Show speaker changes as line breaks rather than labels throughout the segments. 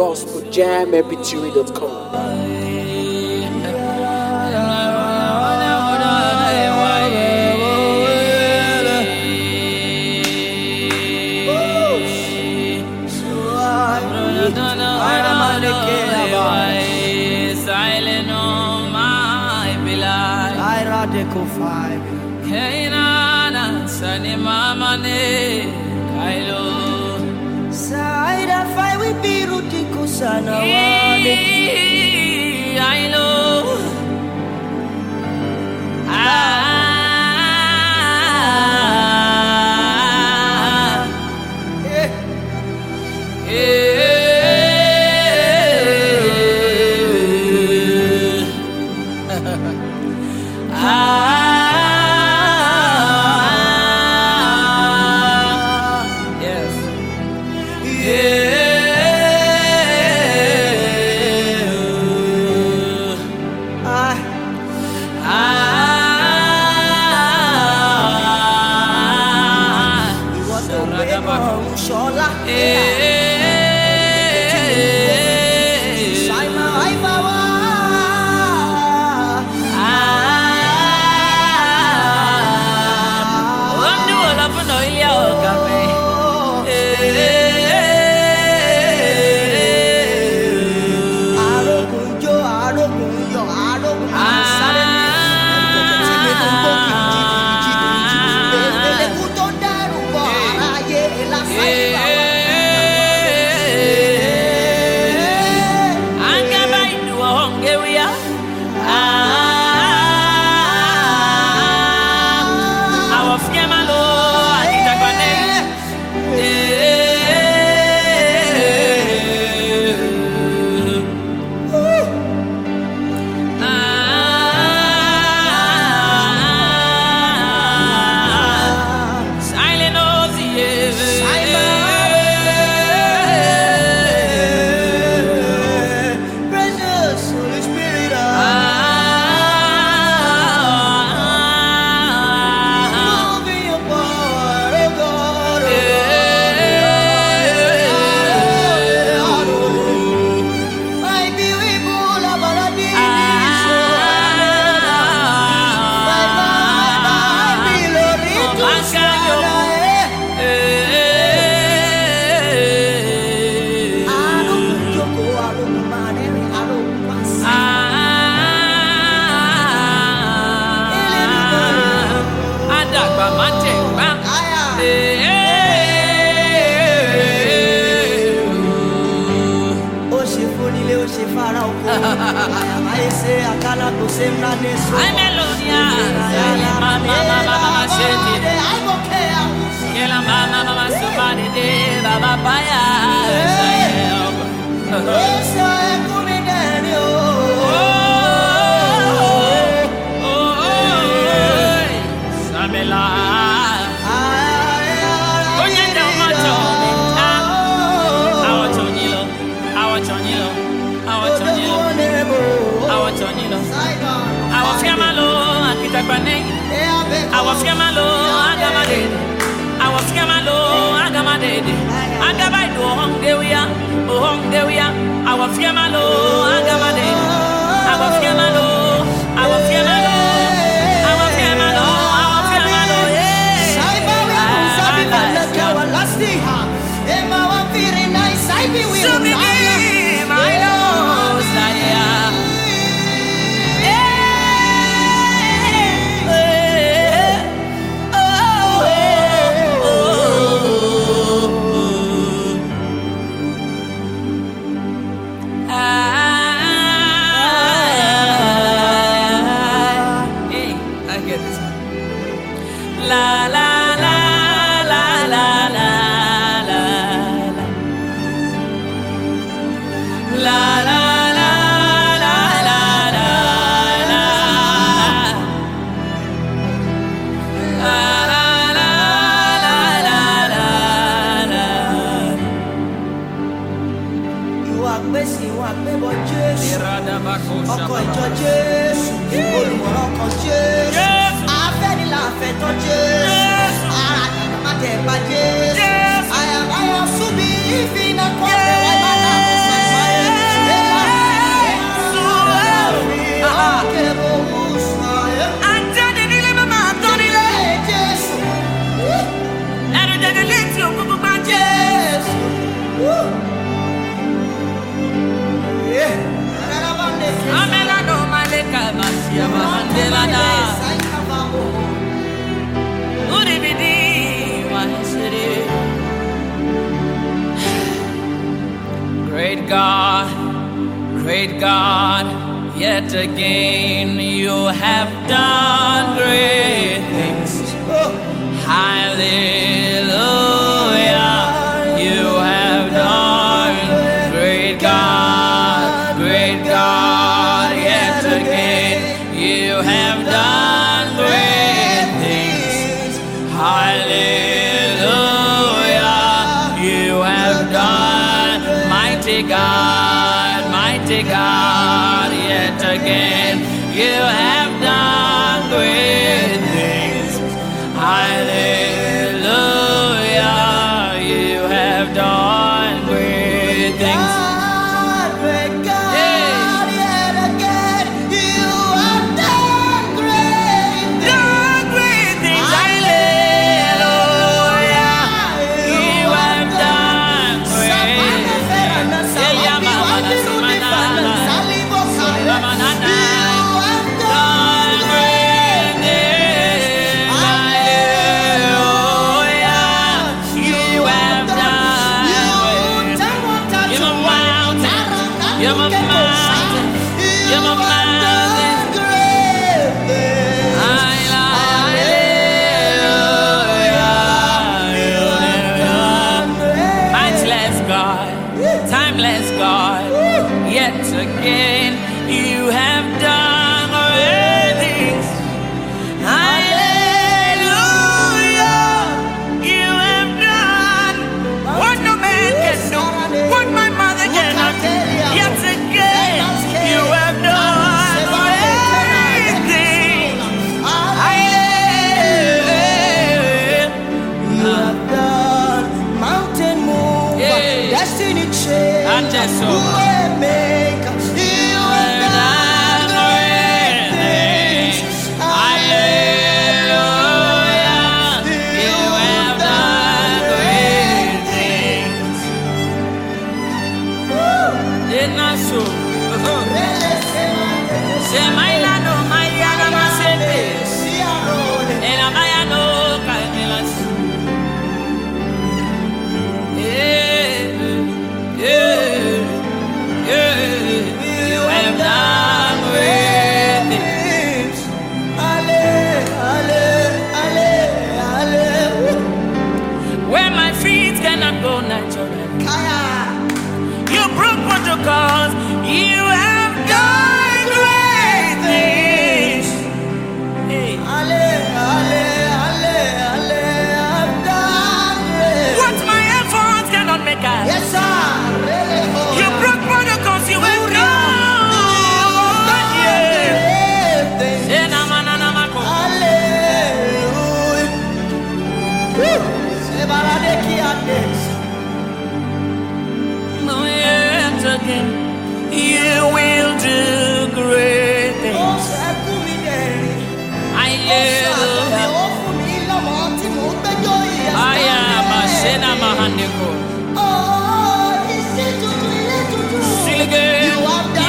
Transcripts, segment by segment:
gospeljammpg.com.
Silent on my beloved. I radical five. Kainana sani mama ne kailo. Saida five we biruti kusana wale. I know. I am Subi, if in a Great God, yet again you have done great things. Hallelujah, you have done great God, yet again you have done great things. Hallelujah, you have done, mighty God, yet again you have done great things. Hallelujah, you have done great things.
Great God, yet again you have done great things.
Hallelujah, you have done great things. You're my mountain. You're my mountain. Matchless God, timeless God, yet again you have done great things. Hallelujah, you have done what no man can do, what my mother cannot do. Yet again, you have done great things.
You have done mountain mover, destiny changer, way maker. You have done great things.
Hallelujah, you have done great things. It's not so. Say my land, oh my yana, my senses. And I'm my no kindness. You have done great things. Where my feet cannot go naturally, you broke protocols. You have done great things. Hey. What my efforts cannot make us.
Yes, sir.
You broke protocols. You have done. Say na mana na mako. No, yet again, you will do great things. I am a sinner, Mahandiko. Still again, you have done.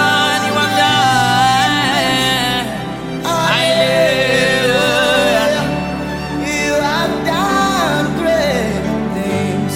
Hallelujah.
You have done great things.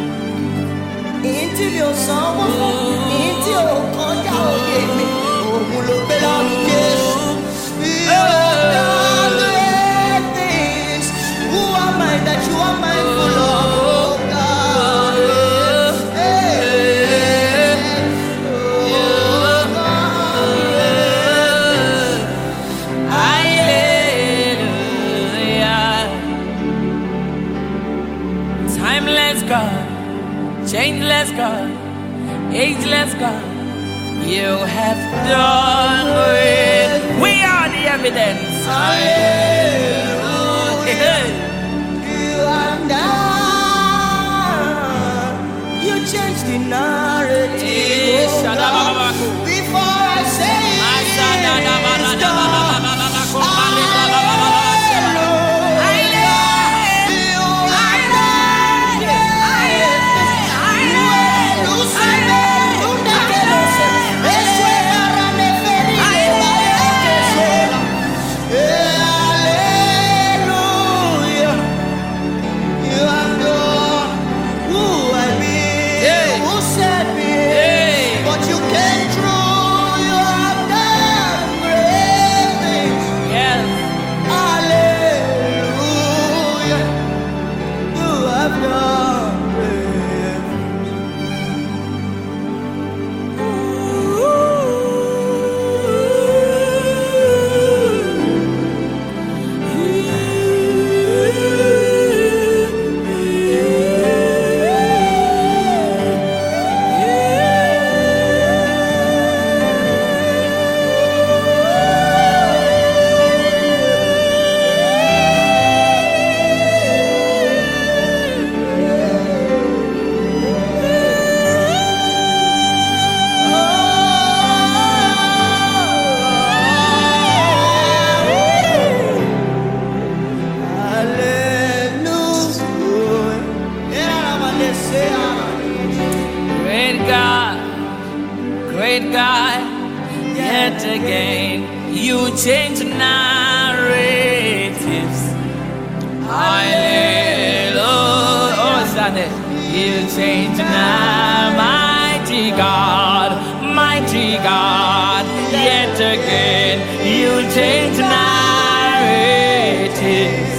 Into your song, into your contact, you have done great things. Who am I that you are mindful of? Oh God.
Hallelujah. Timeless God, changeless God, ageless God, you have done great. We are the evidence. Hallelujah.
You have done. You changed the narrative. Oh God. Before I say it's done. Set me
great God, yet again you change narratives. Hallelujah. Oh, Sunday, you change now, mighty God, yet again you change narratives.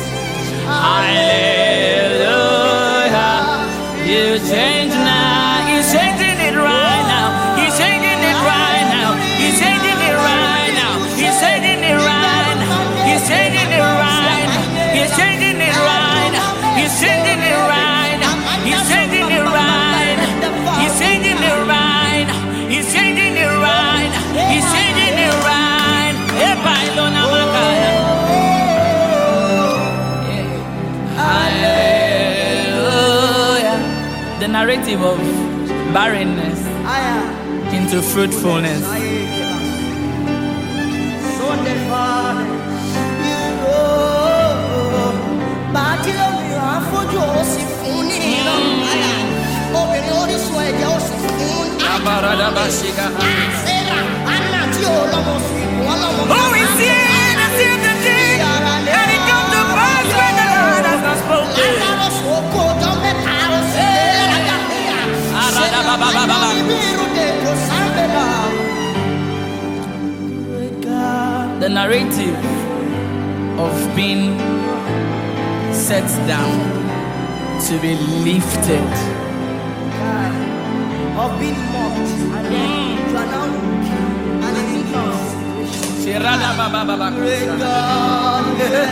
Hallelujah. You change now. He's changing it right now. He's changing it right now. He's changing it right now. He's changing it right now. He's changing it right now. He's changing it right now. He's changing it right now. He's changing it right now. He's changing it right now. He's changing it right now. He's changing it right now. Hallelujah. The narrative of barrenness into fruitfulness. Oh, it's here, it's here today, and it comes to pass when the Lord has not spoken. The narrative of being set down to be lifted,
of being mocked, and then you are now and in loss. Great God,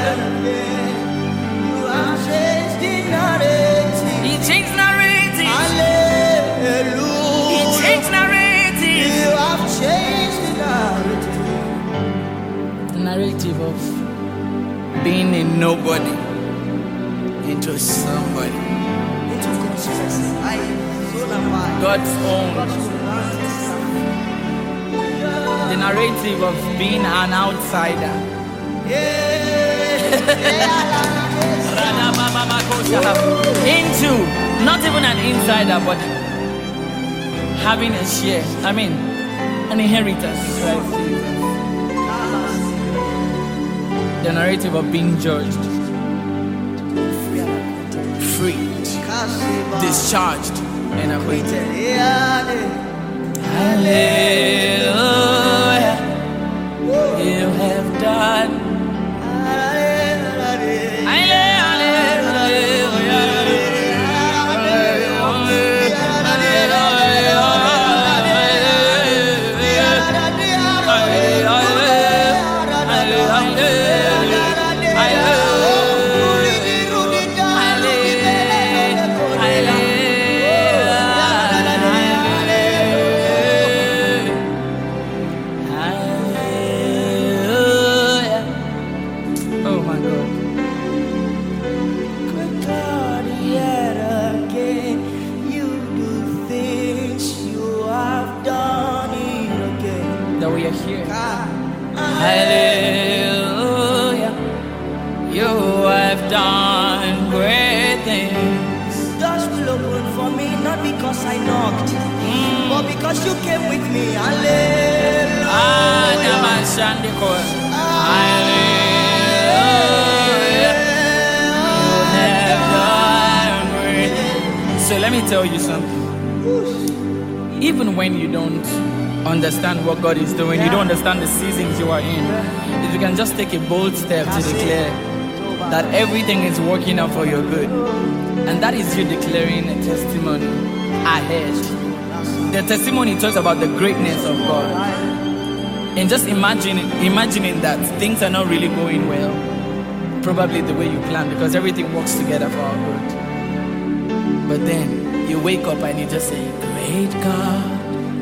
you have changed the narrative.
He changed narrative.
Hallelujah.
He changed narrative.
You have changed the narrative.
The narrative of being a nobody into somebody.
Into consequences.
God's own. The narrative of being an outsider. Into, not even an insider, but having a share. I mean, an inheritance. Right? The narrative of being judged, freed, discharged, and acquitted. Hallelujah. You have done. Hallelujah. You have done great things.
Doors will open for me, not because I knocked, but because you came with me. Hallelujah.
Hallelujah. You have done great things. So let me tell you something. Even when you don't understand what God is doing, you don't understand the seasons you are in, if you can just take a bold step to declare that everything is working out for your good, and that is you declaring a testimony ahead. The testimony talks about the greatness of God, and just imagining that things are not really going well, probably the way you plan, because everything works together for our good. But then you wake up and you just say, great God,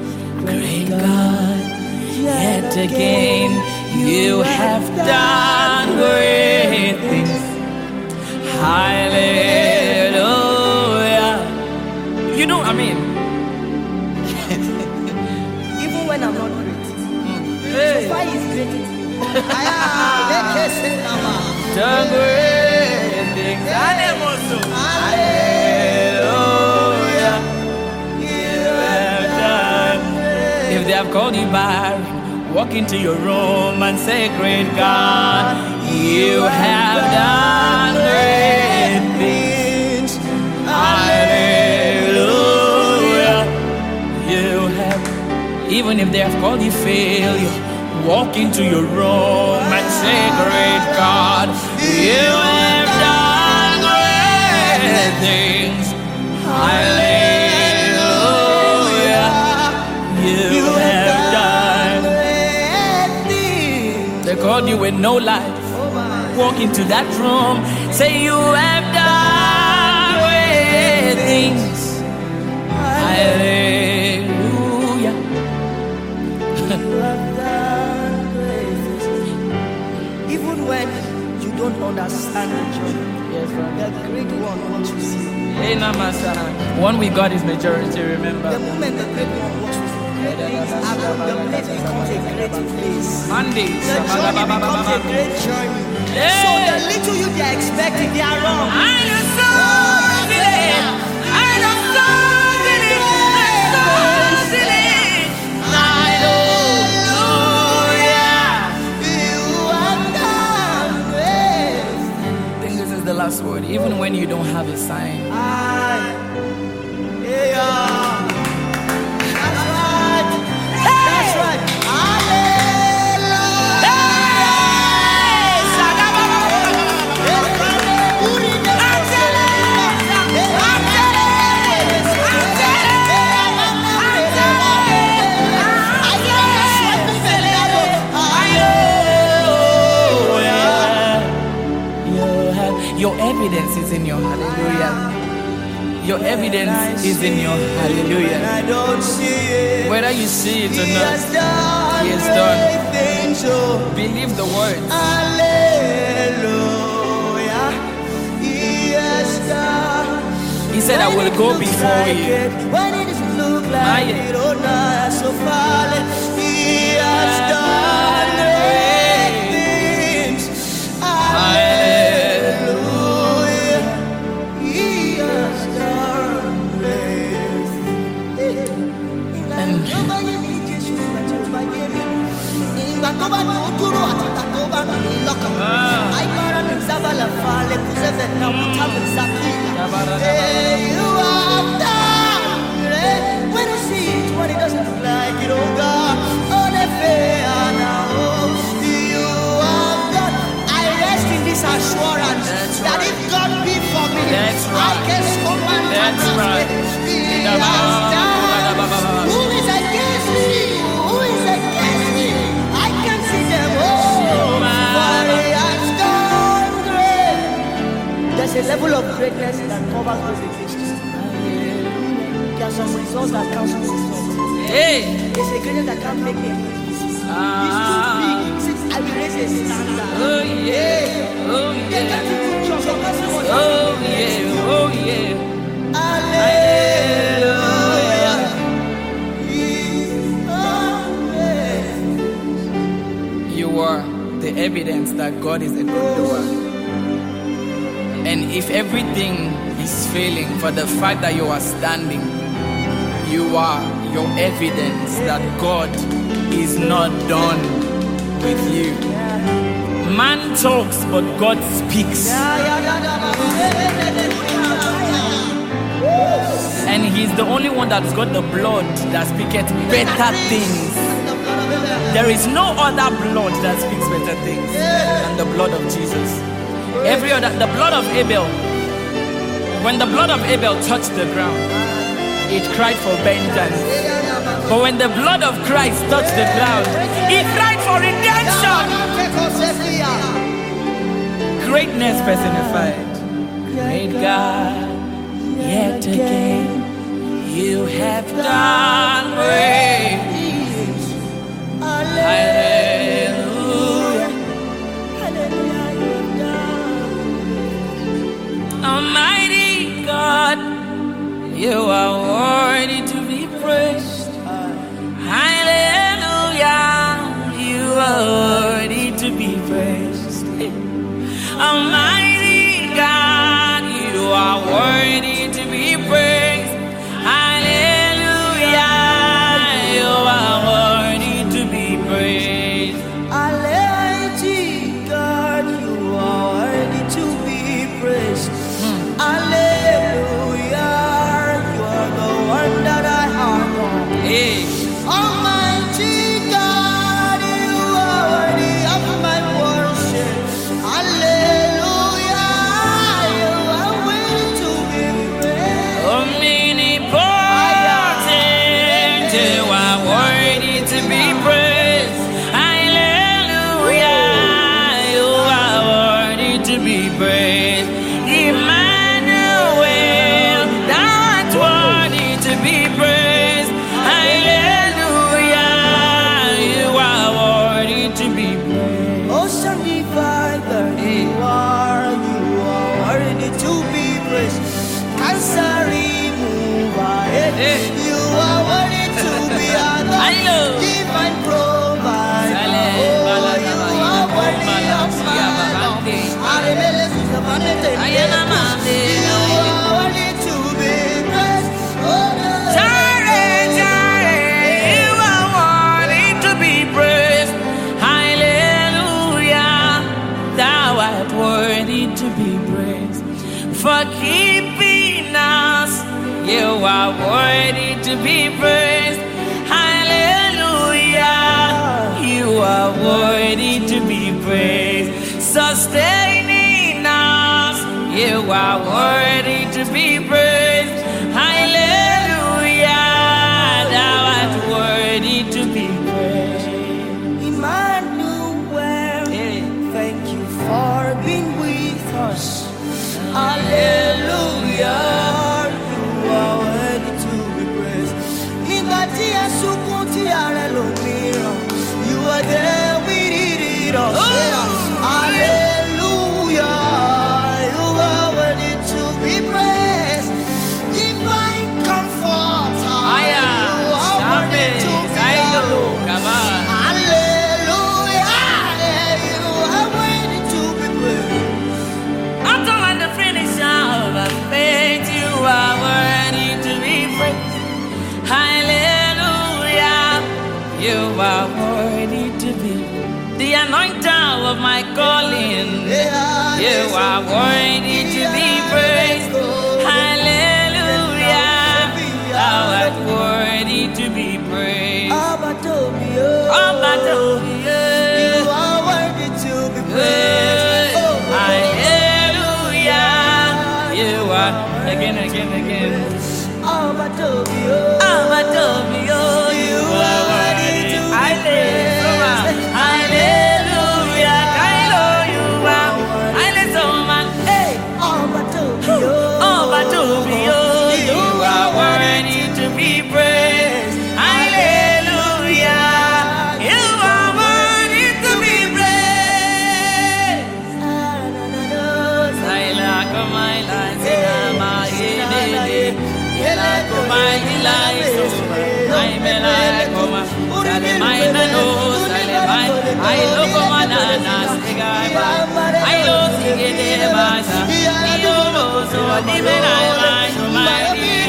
yet again you have done great things. Hallelujah. You know, I mean,
even when I'm not great, so far he's great.
Done great things. Hallelujah. You have done. if they have called you barren, walk into your room and say, great God, you have done great things. Hallelujah. You have, even if they have called you failure, walk into your room and say, great God, you have done great things. Hallelujah. You have done great things. They called you with no life. Walk into that room, say you have done great things. Hallelujah.
Even when you don't understand the journey, yes, the great one wants to see.
One with God is majority, remember.
The moment the great one wants to see, the place becomes a great place.
Mondays.
The journey becomes a great journey.
Yeah.
So the little you they are expecting, they are wrong.
I know something. I know something. I think this is the last word. Even when you don't have a sign.
That's right.
Your evidence is in your hallelujah. Your evidence is in your hallelujah.
I don't see it.
Whether you see it or
He
not,
has done
He has done.
great things, oh.
Believe the word.
Hallelujah. He has done.
He said, I will go before you.
When it doesn't look like it, oh, not so far. He has done great things. Hallelujah. He has done great things. Hey, you have done great. When I see it, when it doesn't look like it, oh God, oh, the fair now, you have done. I rest in this assurance that if God be for me, I can command my He has done. Who is against me? Who is against me? I can see them all. For He has done great. There's a level of greatness that covers those existence. There are some results that cancel results.
Hey.
There's a greatness that can't make it. He's too big. He says, I will raise a standard.
Oh yeah. Oh yeah. Oh yeah. Oh yeah.
Hallelujah.
You are the evidence that God is a good doer. And if everything is failing, for the fact that you are standing, you are your evidence that God is not done with you. Man talks, but God speaks. And He's the only one that's got the blood that speaketh better things. There is no other blood that speaks better things than the blood of Jesus. Every other, the blood of Abel, when the blood of Abel touched the ground, it cried for vengeance. But when the blood of Christ touched the ground, it cried for redemption. Greatness personified. Great God, yet again, you have done great. Hallelujah. Almighty God, you are worthy to be praised. Hallelujah, you are worthy to be praised. Almighty God, you are worthy to be praised. Hallelujah, you are worthy.
Almighty God, you are worthy of my worship. Hallelujah, you are worthy to be praised.
Omnipotent, you are worthy to be praised. Hallelujah, you are worthy to be praised. Emmanuel, thou art worthy to be praised. Hallelujah, you are worthy to be praised.
Ocean divider, you are worthy to be praised. Cancer remover, you are worthy to be adored. Divine provider, oh, you are worthy of my love. You are worthy to be praised. Oh,
Jireh, you are worthy to be praised. Hallelujah, thou art worthy to be praised. For keeping us, you are worthy to be praised. Hallelujah, you are worthy to be praised. Sustaining us, you are worthy to be praised. Hallelujah, thou art worthy to be praised.
Emmanuel, thank you for being with us. Hallelujah, you are worthy to be praised. Nígbà tí Jésù kún tí ara ẹlòmíràn, you are there with it all. Hallelujah, you are worthy to be praised. Divine comforter, you are worthy to be adored. Hallelujah, you are worthy to be praised.
After the finish of our faith, you are worthy to be praised. Hallelujah, you are worthy to be. The anointer of my calling, you are worthy to be praised. Hallelujah, thou art worthy to be praised.
Abatobio, you are worthy to be praised.
Hallelujah, you are again.
Abatobio,
You
are worthy to be praised.
Hallelujah, Kailo, you are.
Abatobio,
You are worthy to be praised. Hallelujah, you are worthy to be praised. Saila kamaila sinama yedede, yela kumaila iso, aimela koma, sale maina no, sale mai, ailo koma nana sigaiba, ailo sigede basa, iyo loso dimena mai no mai.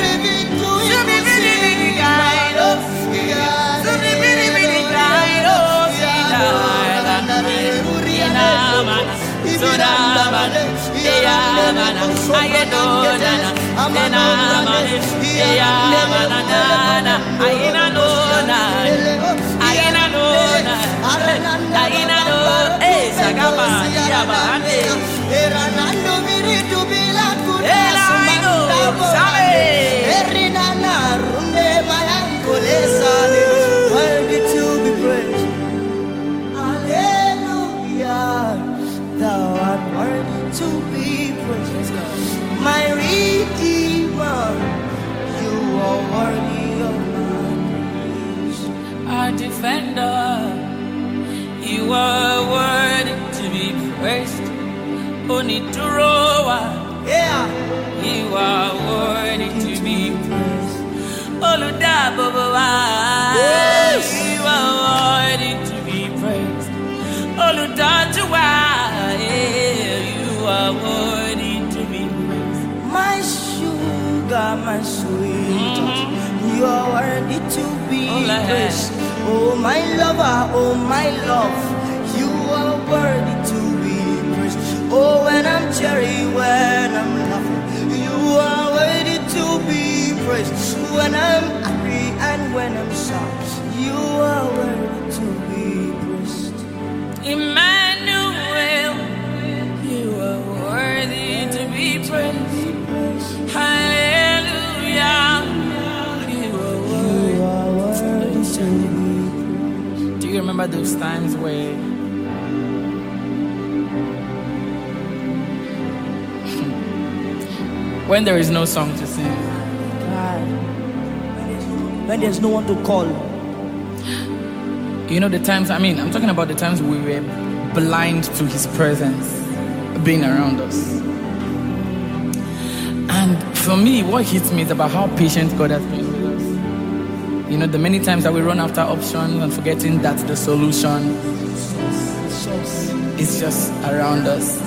Worthy to be praised. Hallelujah, thou art worthy to be praised. My Redeemer, you are worthy of my praise.
Our defender, you are worthy to be praised. Oniturowa,
Yeah,
you are worthy to be praised. Oludabobowa, you are worthy to be praised. Oludajuwa, you are worthy to be praised.
my sugar, my sweet, you are worthy to be praised. Oh my lover, oh my love, you are worthy to be praised. Oh, when I'm cherry, when I'm laughing, you are worthy to be praised. When I'm happy and when I'm sad,
you remember those times where when there is no song to sing?
When there's no one to call.
You know, the times, I'm talking about the times we were blind to his presence being around us. And for me, what hits me is about how patient God has been with us. You know, the many times that we run after options and forgetting that the solution is just around us.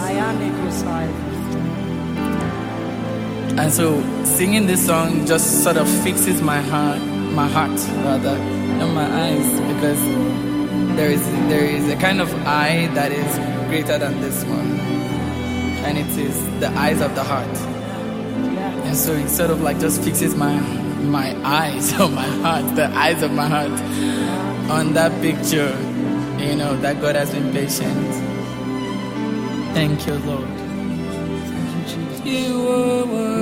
And so singing this song just sort of fixes my heart rather, not my eyes, because there is a kind of eye that is greater than this one, and it is the eyes of the heart. And so it sort of like just fixes my eyes on my heart, the eyes of my heart on that picture, you know, that God has been patient. Thank you, Lord. Thank you, Jesus. You are